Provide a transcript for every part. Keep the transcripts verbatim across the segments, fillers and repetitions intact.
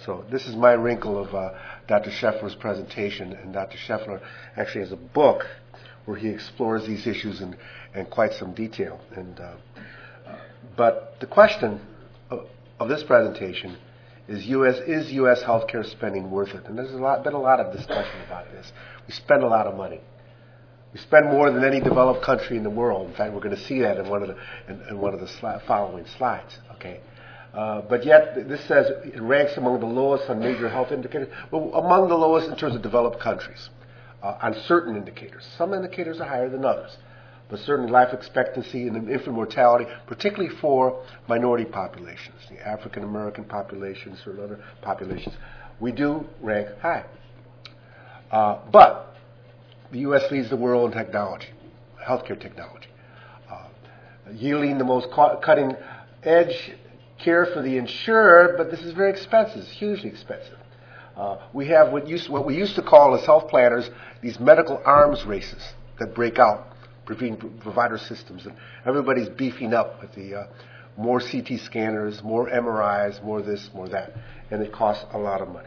So this is my wrinkle of uh, Doctor Scheffler's presentation, and Doctor Scheffler actually has a book where he explores these issues in, in quite some detail. And uh, uh, but the question of, of this presentation is: U S is U S healthcare spending worth it? And there's a lot, been a lot of discussion about this. We spend a lot of money. We spend more than any developed country in the world. In fact, we're going to see that in one of the in, in one of the sli- following slides. Okay. Uh, but yet, this says it ranks among the lowest on major health indicators. Well, among the lowest in terms of developed countries uh, on certain indicators. Some indicators are higher than others, but certainly life expectancy and infant mortality, particularly for minority populations, the African American populations or other populations, we do rank high. Uh, but the U S leads the world in technology, healthcare technology, uh, yielding the most cutting edge care for the insured, but this is very expensive. It's hugely expensive. Uh, we have what, used, what we used to call as health planners these medical arms races that break out between provider systems, and everybody's beefing up with the uh, more C T scanners, more M R Is, more this, more that, and it costs a lot of money.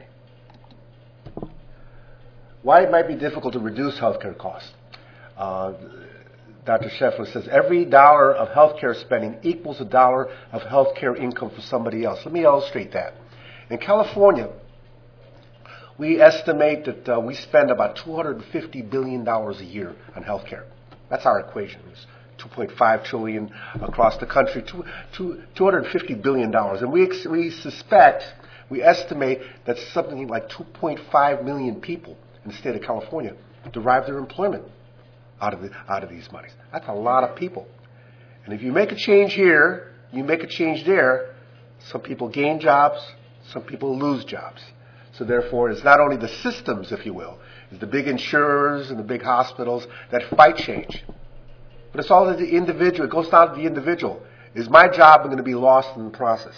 Why it might be difficult to reduce healthcare costs? Uh, Doctor Scheffler says every dollar of healthcare spending equals a dollar of healthcare income for somebody else. Let me illustrate that. In California, we estimate that uh, we spend about two hundred fifty billion dollars a year on healthcare. That's our equation. It's two point five trillion dollars across the country, two, two, two hundred fifty billion dollars. And we, ex- we suspect, we estimate that something like two point five million people in the state of California derive their employment out of the, out of these monies. That's a lot of people. And if you make a change here, you make a change there, some people gain jobs, some people lose jobs. So therefore, it's not only the systems, if you will, it's the big insurers and the big hospitals that fight change. But it's all the individual. It goes down to the individual. Is my job going to be lost in the process?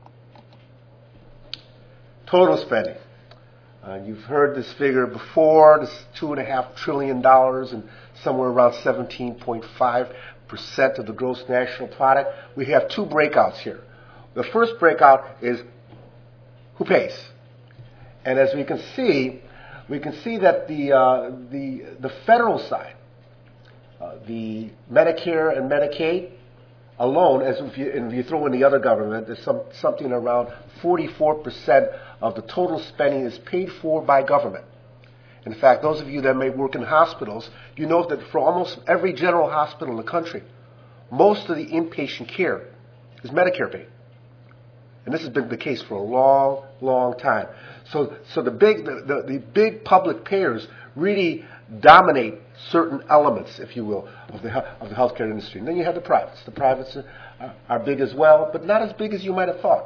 Total spending. Uh, you've heard this figure before, this two and a half trillion dollars and somewhere around seventeen point five percent of the gross national product. We have two breakouts here. The first breakout is who pays? And as we can see, we can see that the, uh, the, the federal side, uh, the Medicare and Medicaid alone, as if you, and if you throw in the other government, there's some, something around forty-four percent of the total spending is paid for by government. In fact, those of you that may work in hospitals, you know that for almost every general hospital in the country, most of the inpatient care is Medicare paid. And this has been the case for a long, long time. So, so the big, the, the, the big public payers really dominate certain elements, if you will, of the of the healthcare industry. And then you have the privates. The privates are, are big as well, but not as big as you might have thought.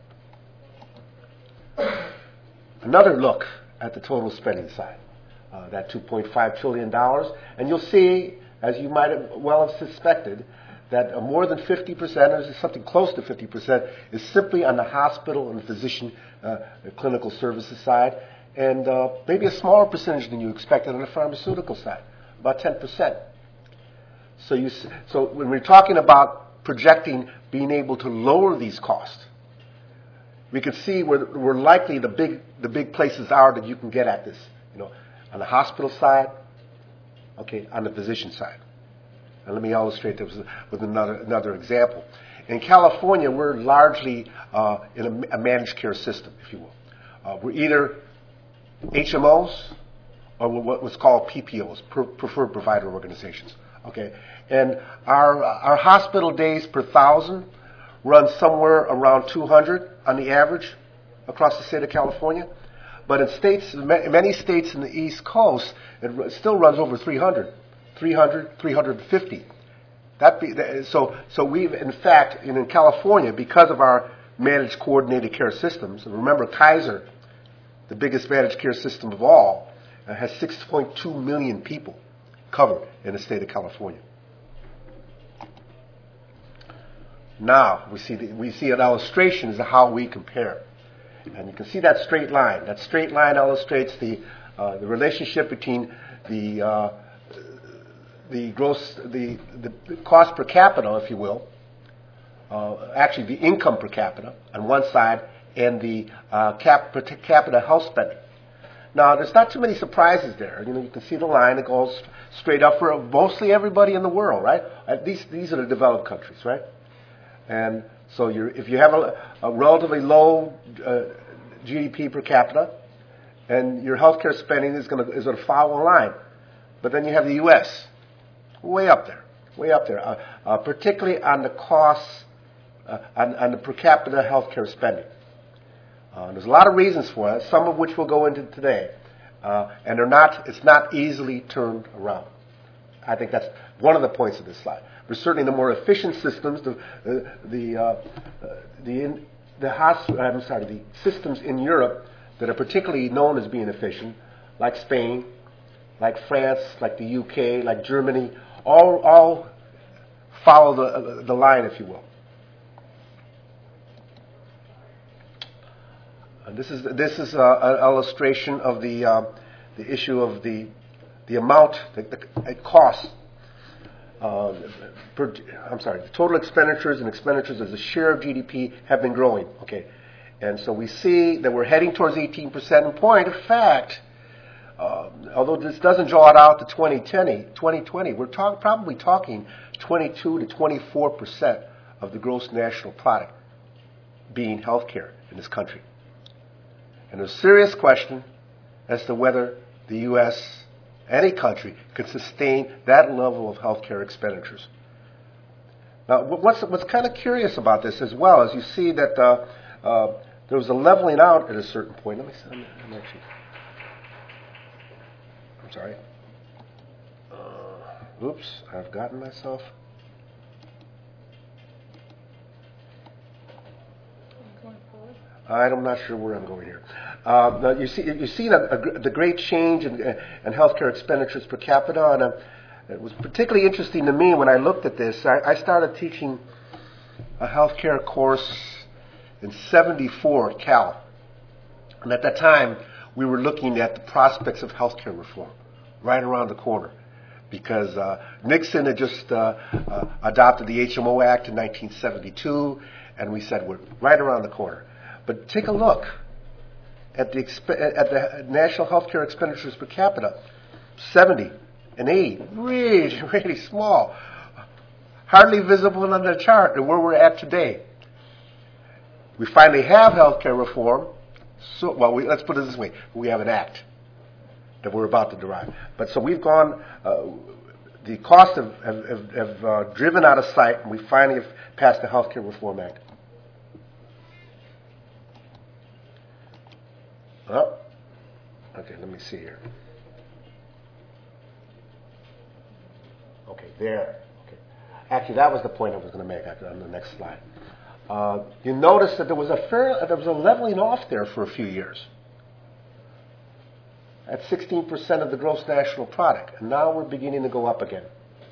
Another look at the total spending side, uh, that two point five trillion dollars, and you'll see, as you might have well have suspected, that uh, more than fifty percent, or something close to fifty percent, is simply on the hospital and physician uh, clinical services side, and uh, maybe a smaller percentage than you expected on the pharmaceutical side, about ten percent. So, you, so when we're talking about projecting being able to lower these costs, we can see where, where likely the big the big places are that you can get at this. You know, on the hospital side, okay, on the physician side. And let me illustrate this with another another example. In California, we're largely uh, in a, a managed care system, if you will. Uh, we're either H M Os or what's called P P Os, preferred provider organizations. Okay, and our our hospital days per thousand run somewhere around two hundred on the average across the state of California. But in states, many states in the East Coast, it still runs over three hundred, three hundred, three hundred fifty. That be, so, so we've, in fact, in, in California, because of our managed coordinated care systems, and remember Kaiser, the biggest managed care system of all, uh, has six point two million people covered in the state of California. Now, we see, the, we see an illustration as to how we compare. And you can see that straight line. That straight line illustrates the, uh, the relationship between the, uh, the gross, the, the cost per capita, if you will, uh, actually the income per capita on one side, in the uh, cap, per capita health spending. Now, there's not too many surprises there. You know, you can see the line that goes straight up for mostly everybody in the world, right? At least these are the developed countries, right? And so you're, if you have a, a relatively low uh, G D P per capita, and your healthcare spending is going to is going to follow a line. But then you have the U S way up there, way up there, uh, uh, particularly on the costs, uh, on, on the per capita healthcare spending. Uh, there's a lot of reasons for it, some of which we'll go into today, uh, and they're not. It's not easily turned around. I think that's one of the points of this slide. But certainly, the more efficient systems, the uh, the uh, uh, the in, the hosp- I'm sorry, the systems in Europe that are particularly known as being efficient, like Spain, like France, like the U K, like Germany, all all follow the uh, the line, if you will. And this is this is uh, an illustration of the uh, the issue of the the amount that the, it costs. Uh, per, I'm sorry. The total expenditures and expenditures as a share of G D P have been growing. Okay, and so we see that we're heading towards eighteen percent. In point of fact, uh, although this doesn't draw it out to twenty twenty, we're talk, probably talking twenty-two to twenty-four percent of the gross national product being healthcare in this country. And there's a serious question as to whether the U S, any country, can sustain that level of healthcare expenditures. Now, what's, what's kind of curious about this as well is you see that uh, uh, there was a leveling out at a certain point. Let me see. I'm, I'm actually. I'm sorry. Uh, oops, I've gotten myself. I'm not sure where I'm going here. Uh, now you see, you see a, a, the great change in, in healthcare expenditures per capita, and uh, it was particularly interesting to me when I looked at this. I, I started teaching a healthcare course in seventy-four at Cal, and at that time we were looking at the prospects of healthcare reform right around the corner, because uh, Nixon had just uh, uh, adopted the H M O Act in nineteen seventy-two, and we said we're right around the corner. But take a look at the exp- at the national healthcare expenditures per capita, seventy and eighty, really, really small, hardly visible on the chart, and where we're at today. We finally have healthcare reform. So, well, we, let's put it this way: we have an act that we're about to derive. But so we've gone. Uh, the costs have, have, have, have uh, driven out of sight, and we finally have passed the Healthcare Reform Act. Oh, okay, let me see here. Okay, there. Okay. Actually, that was the point I was going to make on the next slide. Uh, you notice that there was a fair, there was a leveling off there for a few years at sixteen percent of the gross national product, and now we're beginning to go up again.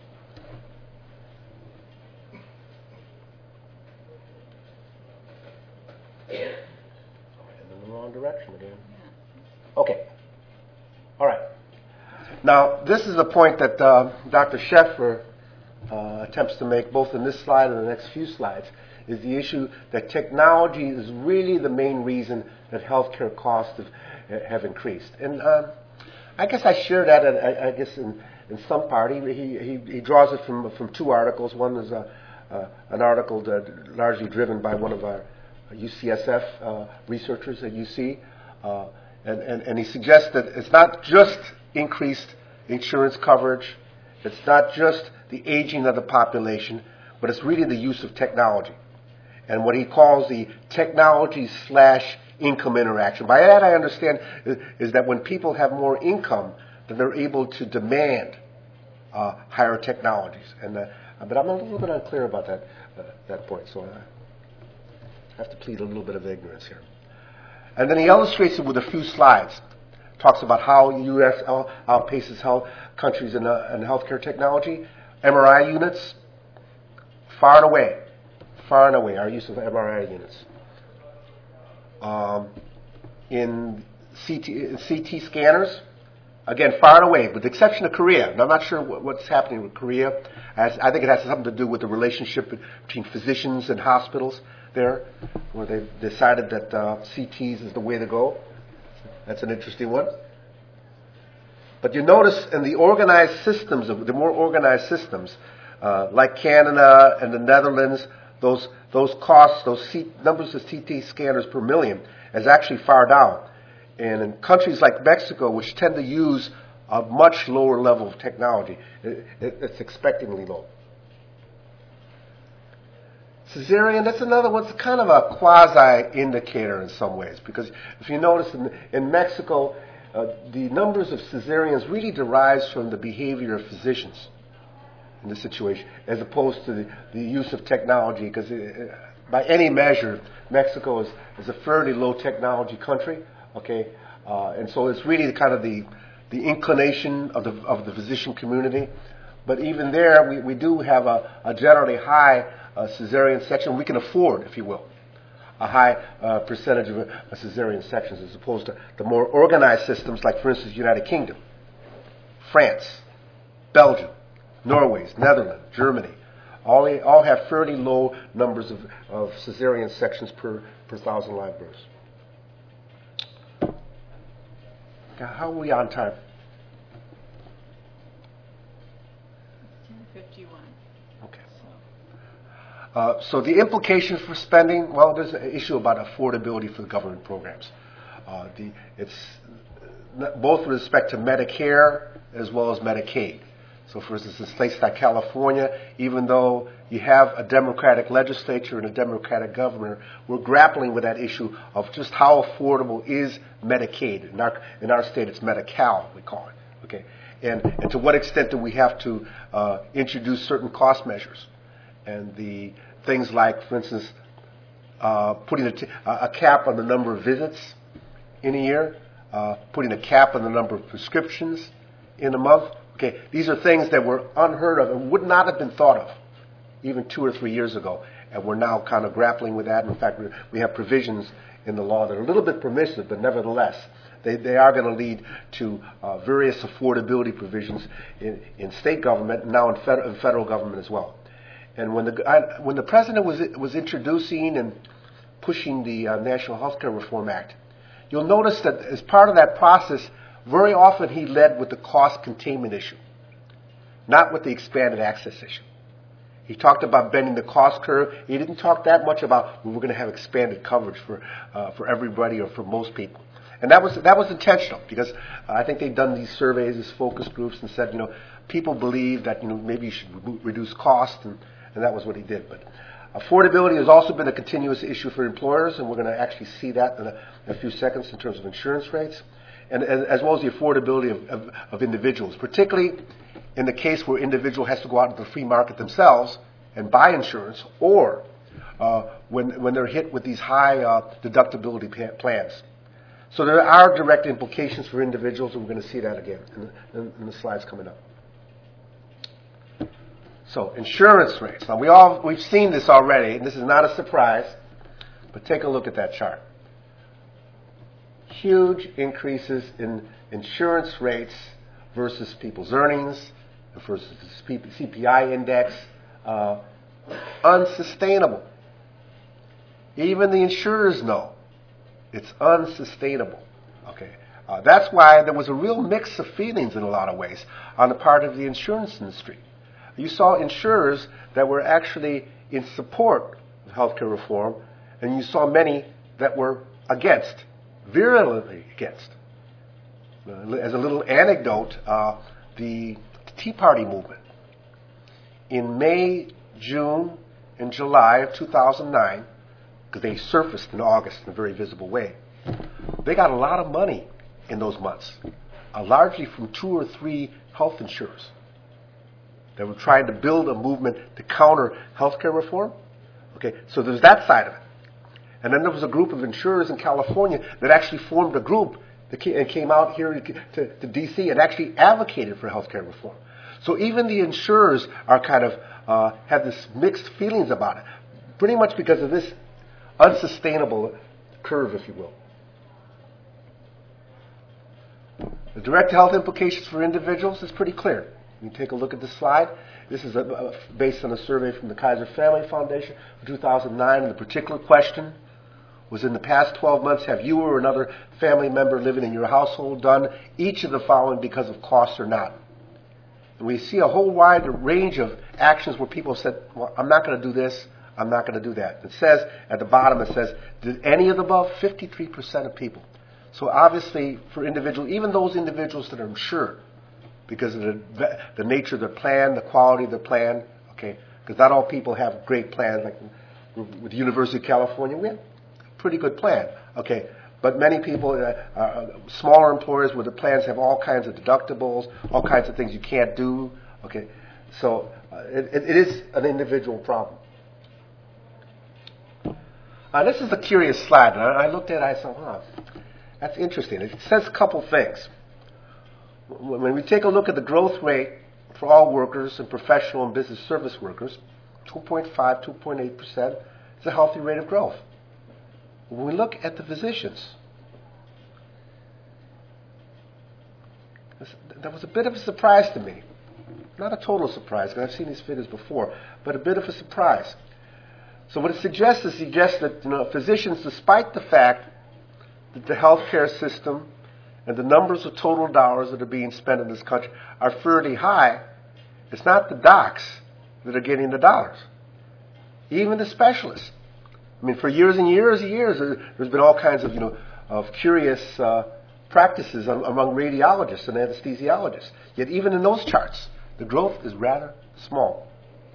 In the wrong direction again. Okay. All right. Now, this is a point that uh, Doctor Sheffer uh, attempts to make both in this slide and the next few slides, is the issue that technology is really the main reason that healthcare costs have, have increased. And uh, I guess I share that, I, I guess, in, in some part. He, he, he draws it from, from two articles. One is a, uh, an article that largely driven by one of our U C S F uh, researchers at U C, uh, and, and, and he suggests that it's not just increased insurance coverage, it's not just the aging of the population, but it's really the use of technology and what he calls the technology slash income interaction. By that I understand is, is that when people have more income, then they're able to demand uh, higher technologies. And uh, but I'm a little bit unclear about that uh, that point, so I have to plead a little bit of ignorance here. And then he illustrates it with a few slides. Talks about how the U S outpaces how countries in, uh, in healthcare technology. M R I units, far and away, far and away, our use of M R I units. Um, in C T, C T scanners, Again, far and away, with the exception of Korea. And I'm not sure what, what's happening with Korea. As, I think it has something to do with the relationship between physicians and hospitals there, where they've decided that uh, C Ts is the way to go. That's an interesting one. But you notice in the organized systems, of the more organized systems, uh, like Canada and the Netherlands, those those costs, those C, numbers of C T scanners per million is actually far down. And in countries like Mexico, which tend to use a much lower level of technology, it, it, it's expectingly low. Cesarean, that's another one. It's kind of a quasi-indicator in some ways, because if you notice in, in Mexico, uh, the numbers of cesareans really derives from the behavior of physicians in this situation, as opposed to the, the use of technology, because by any measure, Mexico is, is a fairly low technology country. Okay, uh, and so it's really the kind of the the inclination of the of the physician community, but even there, we, we do have a, a generally high uh, cesarean section. We can afford, if you will, a high uh, percentage of uh, cesarean sections as opposed to the more organized systems, like for instance, United Kingdom, France, Belgium, Norway, Netherlands, Germany. All all have fairly low numbers of, of cesarean sections per per thousand live births. How are we on time? ten fifty-one. Okay. Uh, so the implications for spending, well, there's an issue about affordability for the government programs. Uh, the, it's both with respect to Medicare as well as Medicaid. So for instance, in states like California, even though you have a Democratic legislature and a Democratic governor, we're grappling with that issue of just how affordable is Medicaid. In our, in our state, it's Medi-Cal, we call it. Okay, and, and to what extent do we have to uh, introduce certain cost measures? And the things like, for instance, uh, putting a, t- a cap on the number of visits in a year, uh, putting a cap on the number of prescriptions in a month. Okay, these are things that were unheard of and would not have been thought of even two or three years ago, and we're now kind of grappling with that. In fact, we have provisions in the law that are a little bit permissive, but nevertheless, they, they are going to lead to uh, various affordability provisions in, in state government and now in, fed, in federal government as well. And when the I, when the president was was introducing and pushing the uh, National Healthcare Reform Act, you'll notice that as part of that process, very often he led with the cost containment issue, not with the expanded access issue. He talked about bending the cost curve. He didn't talk that much about well, we're going to have expanded coverage for uh, for everybody or for most people. And that was that was intentional, because uh, I think they've done these surveys, these focus groups, and said, you know, people believe that, you know, maybe you should re- reduce cost, and, and that was what he did. But affordability has also been a continuous issue for employers, and we're going to actually see that in a, in a few seconds in terms of insurance rates. And, and as well as the affordability of, of, of individuals, particularly in the case where individual has to go out into the free market themselves and buy insurance, or uh, when when they're hit with these high uh, deductibility pa- plans. So there are direct implications for individuals, and we're going to see that again in the, in, in the slides coming up. So insurance rates. Now we all we've seen this already, and this is not a surprise, but take a look at that chart. Huge increases in insurance rates versus people's earnings, versus the C P I index. Uh, unsustainable. Even the insurers know it's unsustainable. Okay, uh, that's why there was a real mix of feelings in a lot of ways on the part of the insurance industry. You saw insurers that were actually in support of healthcare reform, and you saw many that were against. Virulently against. As a little anecdote, uh, the Tea Party movement in May, June, and July of two thousand nine, because they surfaced in August in a very visible way, they got a lot of money in those months, uh, largely from two or three health insurers. They were trying to build a movement to counter healthcare reform. Okay, so there's that side of it. And then there was a group of insurers in California that actually formed a group that came out here to, to D C and actually advocated for healthcare reform. So even the insurers are kind of uh, have this mixed feelings about it, pretty much because of this unsustainable curve, if you will. direct health implications for individuals is pretty clear. You can take a look at this slide. This is a, a, based on a survey from the Kaiser Family Foundation for two thousand nine, and the particular question was, in the past twelve months, have you or another family member living in your household done each of the following because of cost or not? And we see a whole wide range of actions where people said, well, I'm not going to do this, I'm not going to do that. It says, at the bottom, it says, did any of the above? fifty-three percent of people. So obviously, for individuals, even those individuals that are insured, because of the, the nature of their plan, the quality of their plan, okay, because not all people have great plans. Like with the University of California, we have a pretty good plan, okay, but many people, uh, uh, smaller employers where the plans have all kinds of deductibles, all kinds of things you can't do, okay, so uh, it, it is an individual problem. Uh, this is a curious slide, and I, I looked at it, I said, huh, that's interesting. It says a couple things. When we take a look at the growth rate for all workers and professional and business service workers, two point five, two point eight percent is a healthy rate of growth. When we look at the physicians, that was a bit of a surprise to me. Not a total surprise, because I've seen these figures before, but a bit of a surprise. So what it suggests is suggests that, you know, physicians, despite the fact that the healthcare system and the numbers of total dollars that are being spent in this country are fairly high, it's not the docs that are getting the dollars. Even the specialists. I mean, for years and years and years, there's been all kinds of, you know, of curious uh, practices among radiologists and anesthesiologists. Yet even in those charts, the growth is rather small.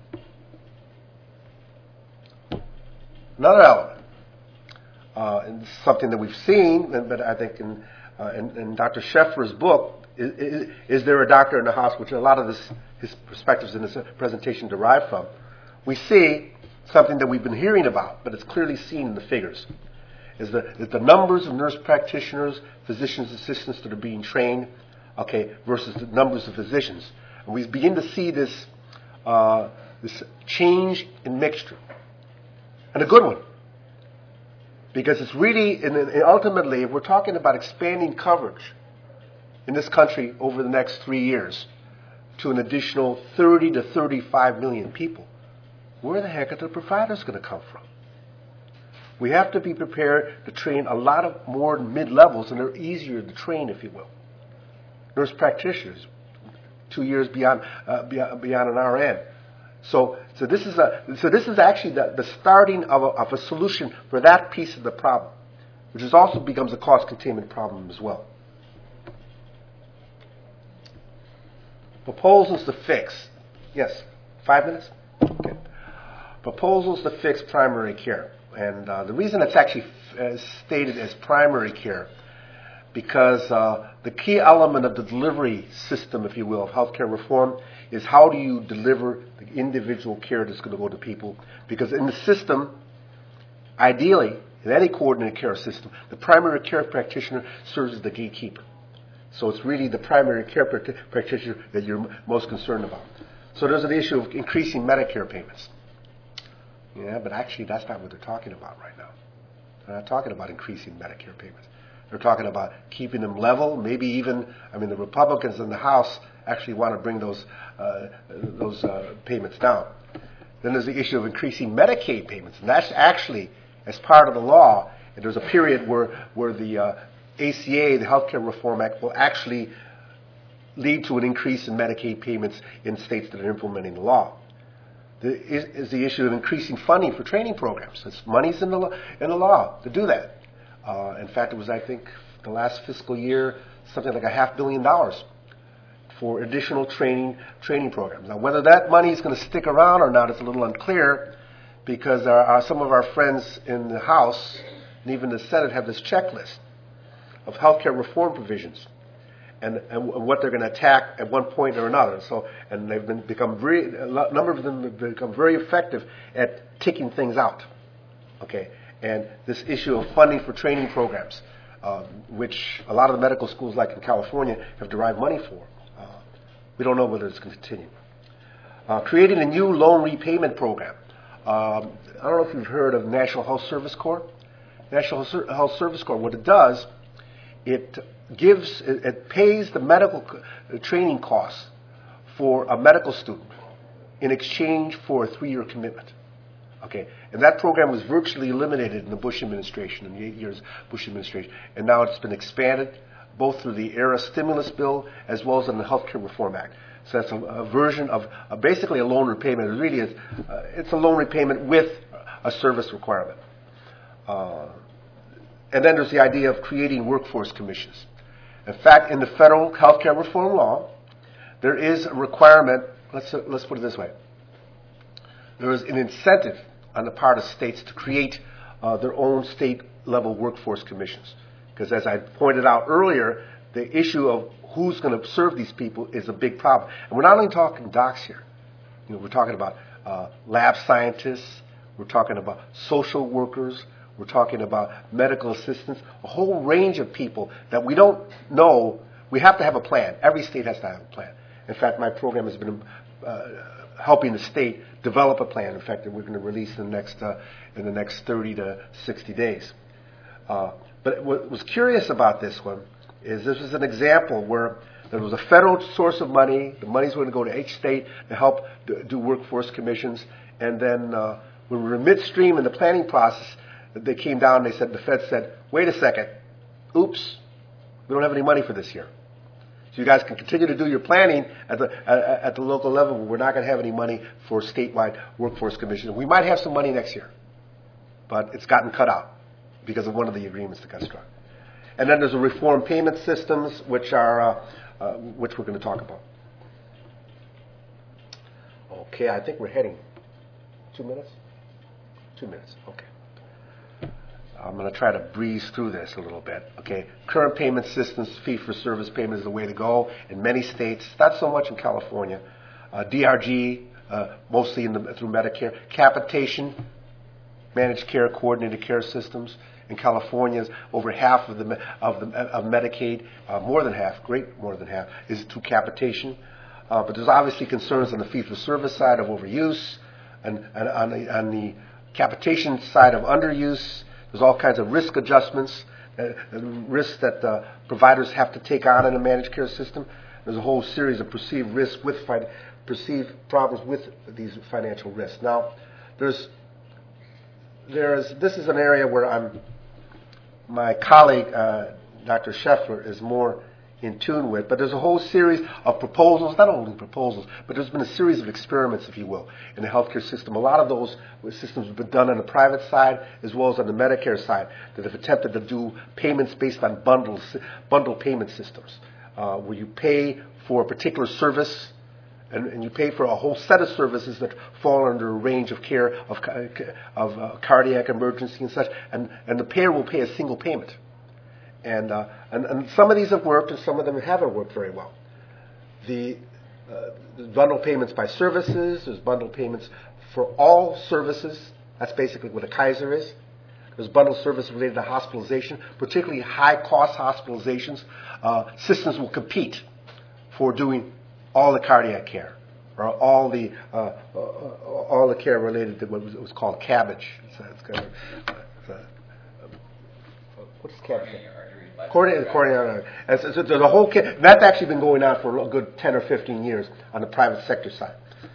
Another element, uh, and something that we've seen, but I think in Uh, in, in Doctor Scheffler's book, is, is, is There a Doctor in the House, which a lot of this, his perspectives in this presentation derive from, we see something that we've been hearing about, but it's clearly seen in the figures, is the, is the numbers of nurse practitioners, physicians' assistants that are being trained, okay, versus the numbers of physicians. And we begin to see this, uh, this change in mixture. And a good one. Because it's really, and ultimately, if we're talking about expanding coverage in this country over the next three years to an additional thirty to thirty-five million people, where the heck are the providers going to come from? We have to be prepared to train a lot of more mid-levels, and they're easier to train, if you will. Nurse practitioners, two years beyond uh, beyond, beyond an R N. So, so this is a, so this is actually the, the starting of a, of a solution for that piece of the problem, which is also becomes a cost containment problem as well. Proposals to fix. Yes, five minutes? Okay. Proposals to fix primary care. And uh, the reason it's actually f- uh, stated as primary care, because uh, the key element of the delivery system, if you will, of healthcare reform is how do you deliver the individual care that's going to go to people. Because in the system, ideally, in any coordinated care system, the primary care practitioner serves as the gatekeeper. So it's really the primary care practitioner that you're most concerned about. So there's an issue of increasing Medicare payments. Yeah, but actually that's not what they're talking about right now. They're not talking about increasing Medicare payments. They're talking about keeping them level, maybe even, I mean, the Republicans in the House actually want to bring those uh, those uh, payments down. Then there's the issue of increasing Medicaid payments, and that's actually, as part of the law, and there's a period where, where the uh, A C A, the Healthcare Reform Act, will actually lead to an increase in Medicaid payments in states that are implementing the law. The, is, is the issue of increasing funding for training programs. It's money's in the, in the law to do that. Uh, in fact, it was, I think, the last fiscal year, something like a half billion dollars for additional training training programs. Now, whether that money is going to stick around or not is a little unclear, because our, our, some of our friends in the House and even the Senate have this checklist of healthcare reform provisions and, and what they're going to attack at one point or another. So, and they've been become very, a number of them have become very effective at ticking things out. Okay. And this issue of funding for training programs, uh, which a lot of the medical schools, like in California, have derived money for. Uh, we don't know whether it's going to continue. Uh, creating a new loan repayment program. Um, I don't know if you've heard of National Health Service Corps. National Health Service Corps, what it does, it gives, it, it pays the medical c- training costs for a medical student in exchange for a three-year commitment. Okay, and that program was virtually eliminated in the Bush administration, in the eight years Bush administration, and now it's been expanded both through the ERA stimulus bill as well as in the Healthcare Reform Act. So that's a, a version of uh, basically a loan repayment. It really is, uh, it's a loan repayment with a service requirement. Uh, and then there's the idea of creating workforce commissions. In fact, in the federal healthcare reform law, there is a requirement, let's, uh, let's put it this way. There is an incentive on the part of states to create uh, their own state-level workforce commissions. Because as I pointed out earlier, the issue of who's going to serve these people is a big problem. And we're not only talking docs here. You know, we're talking about uh, lab scientists. We're talking about social workers. We're talking about medical assistants. A whole range of people that we don't know. We have to have a plan. Every state has to have a plan. In fact, my program has been uh, helping the state develop a plan. In fact, that we're going to release in the next uh, in the next thirty to sixty days. Uh, but what was curious about this one is this was an example where there was a federal source of money. The money's going to go to each state to help do, do workforce commissions. And then uh, when we were midstream in the planning process, they came down and they said, the Fed said, wait a second, oops, we don't have any money for this year. So you guys can continue to do your planning at the at, at the local level, but we're not going to have any money for statewide workforce commissions. We might have some money next year, but it's gotten cut out because of one of the agreements that got struck. And then there's the reform payment systems, which are uh, uh, which we're going to talk about. Okay, I think we're heading two minutes. Two minutes. Okay. I'm going to try to breeze through this a little bit. Okay, current payment systems, fee-for-service payment is the way to go in many states. Not so much in California. Uh, D R G, uh, mostly in the, through Medicare. Capitation, managed care, coordinated care systems. In California, over half of the of the of Medicaid, uh, more than half, great more than half, is through capitation. Uh, but there's obviously concerns on the fee-for-service side of overuse, and, and on the on the capitation side of underuse. There's all kinds of risk adjustments, uh, risks that uh, providers have to take on in a managed care system. There's a whole series of perceived risks with fi- perceived problems with these financial risks. Now, there's there's this is an area where I'm my colleague uh, Doctor Scheffler is more in tune with, but there's a whole series of proposals, not only proposals, but there's been a series of experiments, if you will, in the healthcare system. A lot of those systems have been done on the private side as well as on the Medicare side that have attempted to do payments based on bundles, bundle payment systems, uh, where you pay for a particular service and, and you pay for a whole set of services that fall under a range of care of, of uh, cardiac emergency and such, and, and the payer will pay a single payment. And, uh, and and some of these have worked, and some of them haven't worked very well. The uh, there's bundle payments by services. There's bundle payments for all services. That's basically what a Kaiser is. There's bundle services related to hospitalization, particularly high-cost hospitalizations. Uh, systems will compete for doing all the cardiac care or all the uh, uh, all the care related to what was, was called CABG. It's, it's kind of, it's a, what's CABG? Coordinated, coordinated. And so, so the whole kit, that's actually been going on for a good ten or fifteen years on the private sector side.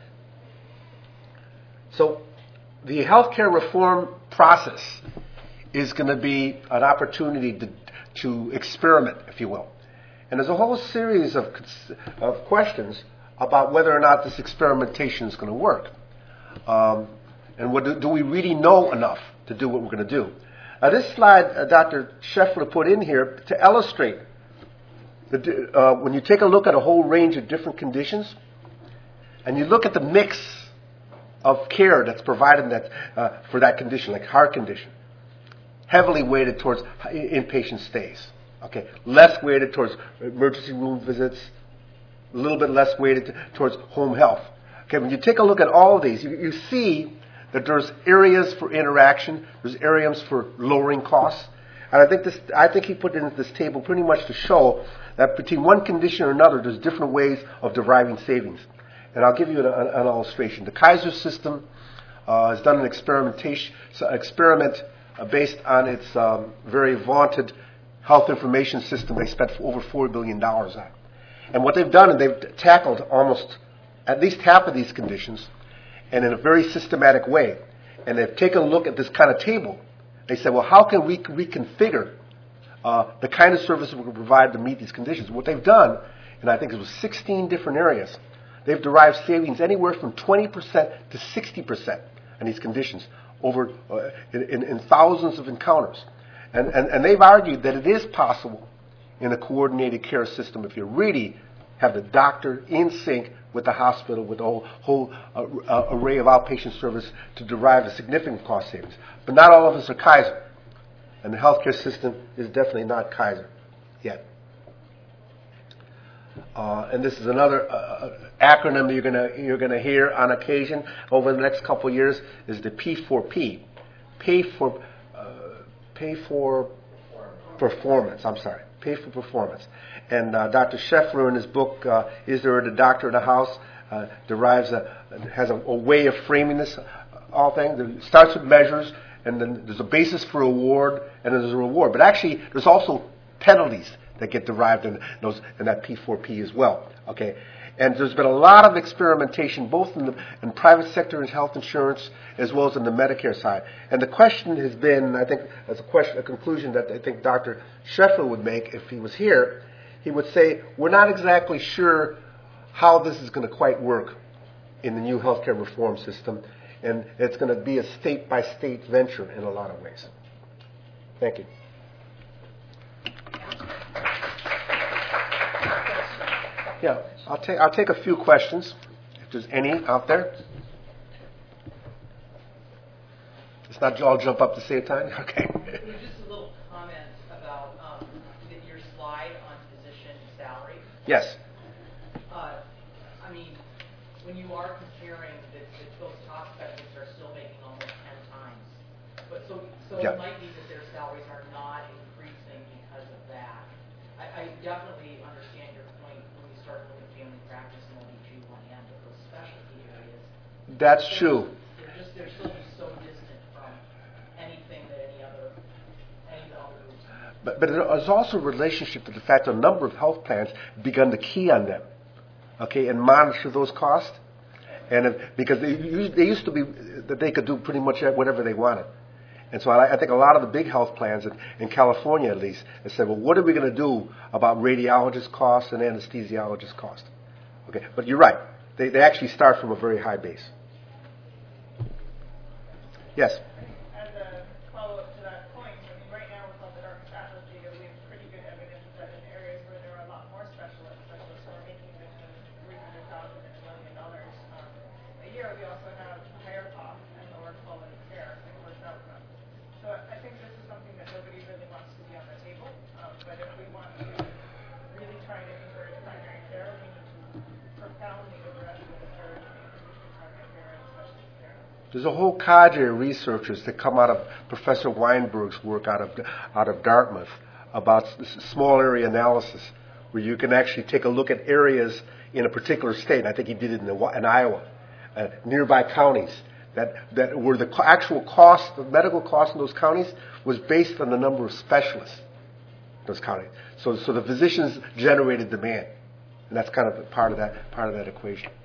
So the healthcare reform process is going to be an opportunity to, to experiment, if you will. And there's a whole series of, of questions about whether or not this experimentation is going to work. Um, and what do, do we really know enough to do what we're going to do? Now, this slide uh, Doctor Scheffler put in here to illustrate the, uh, when you take a look at a whole range of different conditions, and you look at the mix of care that's provided that, uh, for that condition, like heart condition, heavily weighted towards inpatient stays. Okay, less weighted towards emergency room visits, a little bit less weighted t- towards home health. Okay, when you take a look at all of these, you, you see that there's areas for interaction, there's areas for lowering costs. And I think this, I think he put in this table pretty much to show that between one condition or another, there's different ways of deriving savings. And I'll give you an, an, an illustration. The Kaiser system uh, has done an experimentation, so experiment uh, based on its um, very vaunted health information system they spent over four billion dollars on. And what they've done is they've tackled almost at least half of these conditions and in a very systematic way. And they've taken a look at this kind of table. They said, well, how can we reconfigure uh, the kind of services we can provide to meet these conditions? What they've done, and I think it was sixteen different areas, they've derived savings anywhere from twenty percent to sixty percent in these conditions over uh, in, in, in thousands of encounters. And, and, and they've argued that it is possible in a coordinated care system if you really have the doctor in sync with the hospital, with the whole, whole uh, uh, array of outpatient service to derive a significant cost savings. But not all of us are Kaiser. And the healthcare system is definitely not Kaiser yet. Uh, and this is another uh, acronym that you're going to you're going to hear on occasion over the next couple of years is the P four P, pay for uh, pay for performance. I'm sorry, pay for performance. And uh, Doctor Scheffler in his book uh, "Is There a Doctor in the House?" Uh, derives a has a, a way of framing this all things. It starts with measures, and then there's a basis for award, and then there's a reward. But actually, there's also penalties that get derived in those in that P four P as well. Okay, and there's been a lot of experimentation both in the in private sector and health insurance as well as in the Medicare side. And the question has been, I think, as a question, a conclusion that I think Doctor Scheffler would make if he was here. He would say, we're not exactly sure how this is going to quite work in the new healthcare reform system, and it's going to be a state-by-state venture in a lot of ways. Thank you. Yeah, I'll take I'll take a few questions, if there's any out there. It's not all jump up to save time? Okay. Just a little comment about um, your slide on physician salary. Yes. Uh, I mean, when you are comparing that those top specialists are still making almost ten times. But so so yeah. It might be that their salaries are not increasing because of that. I, I definitely understand your point when you start looking at family practice and O B G Y N, but those specialty areas. That's they're, true. They're just they're still just so distant from anything that any other any other groups. But, but there's also a relationship to the fact that a number of health plans begun to key on them, okay, and monitor those costs. And if, because they, they used to be that they could do pretty much whatever they wanted. And so I, I think a lot of the big health plans, in, in California at least, have said, well, what are we going to do about radiologist costs and anesthesiologist costs? Okay, but you're right. They, they actually start from a very high base. Yes? As a follow-up to that point, I mean, right now with all the dark specialty, we have pretty good evidence that in areas where there are a lot more specialists, specialists who are making between three hundred thousand dollars and a million dollars um, a year, we also have higher costs and lower quality care and worse outcomes. So I think this is something that nobody really wants to be on the table, um, but if we want to really try to encourage primary care, we need to profoundly address the disparity between primary care and specialty care. There's a whole cadre of researchers that come out of Professor Weinberg's work out of out of Dartmouth about s- small area analysis, where you can actually take a look at areas in a particular state. I think he did it in, the, in Iowa, uh, nearby counties, that, that where the co- actual cost, the medical cost in those counties was based on the number of specialists in those counties. So, so the physicians generated demand, and that's kind of part of that part of that equation.